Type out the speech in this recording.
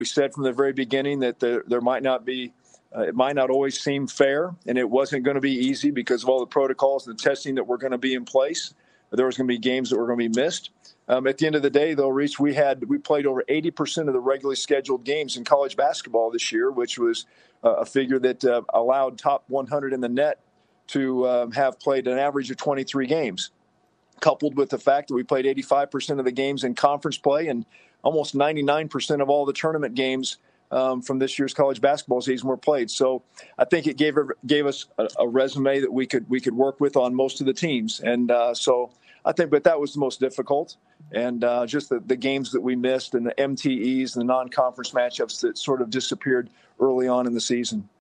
We said from the very beginning that there might not be, it might not always seem fair, and it wasn't going to be easy because of all the protocols and the testing that were going to be in place. There was going to be games that were going to be missed. At the end of the day, though, Reese, we played over 80% of the regularly scheduled games in college basketball this year, which was a figure that allowed top 100 in the net to have played an average of 23 games, coupled with the fact that we played 85% of the games in conference play and almost 99% of all the tournament games from this year's college basketball season were played. So I think it gave us a resume that we could work with on most of the teams. And so I think, but that was the most difficult. And just the games that we missed and the MTEs and the non-conference matchups that sort of disappeared early on in the season.